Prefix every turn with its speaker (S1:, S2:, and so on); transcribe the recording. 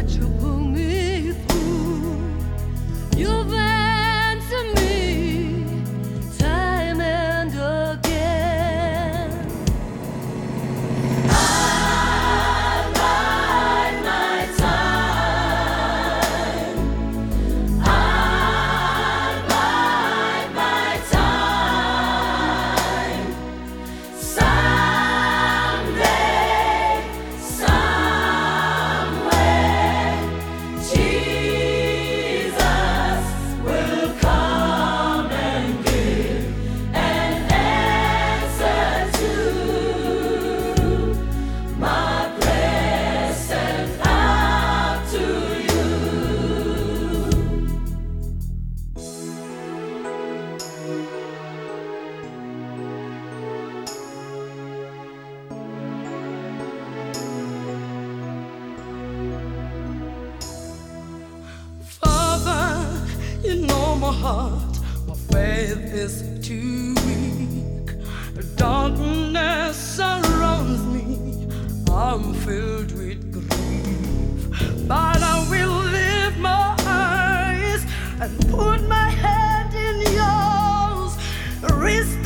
S1: you pull me through. You've answered me time and again. I bide my time. I bide my time. Someday, somewhere, Jesus will come and give an answer to my prayers sent out to you. Father, you know my heart, my faith is too weak. Darkness surrounds me, I'm filled with grief. But I will lift my eyes and put my hand in yours.